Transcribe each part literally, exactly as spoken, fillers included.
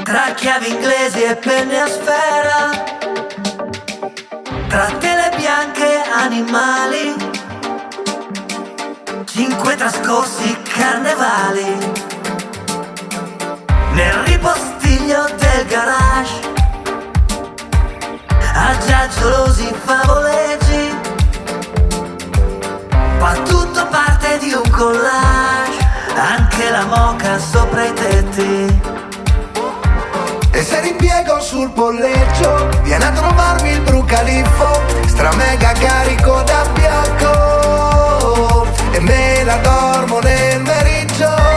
tra chiavi inglesi e penne a sfera, tra tele bianche animali, cinque trascorsi carnevali, nel ripostiglio del garage, aggiagiolosi favoleggi, ma tutto parte di un collage, anche la moca sopra i tetti. E se ripiego sul polleggio, viene a trovarmi il brucaliffo, stra mega carico da bianco, e me la dormo nel meriggio.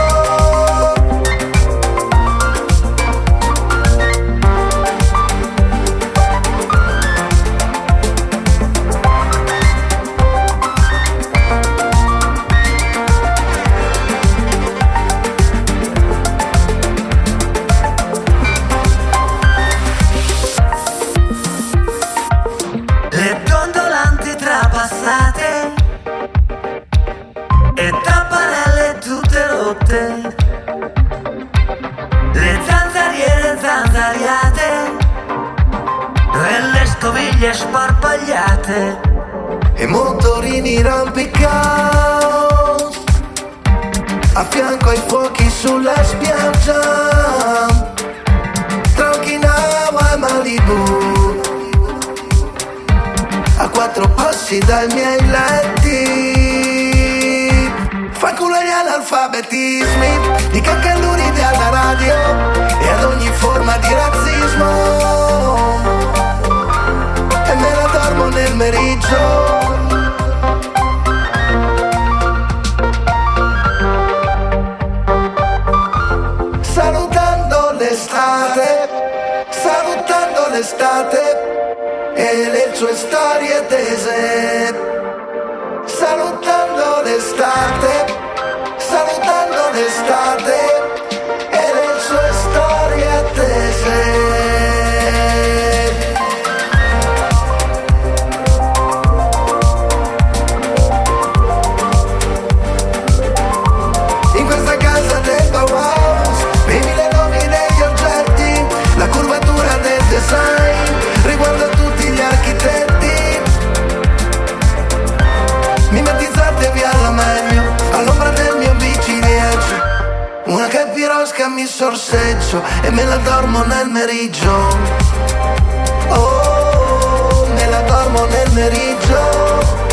E tapparelle tutte rotte, le zanzariere zanzariate e le stoviglie sparpagliate, e motorini rampicaos a fianco ai fuochi sulla spiaggia, tra Okinawa e Malibu, a quattro passi dai miei letti. Fai culo agli analfabetismi, di caccalluride alla radio e ad ogni forma di razzismo, e me la dormo nel meriggio. Salutando l'estate, salutando l'estate e le sue storie tese. Salutando l'estate, salutando l'estate e le sue storie tese. In questa casa del Bauhaus, vedi le nomi degli oggetti, la curvatura del design, riguardo a tutti gli architetti. Mimetizzate alla meglio, all'ombra del mio bicicleggio, una che pirosca mi sorseggio e me la dormo nel meriggio. Oh, me la dormo nel meriggio.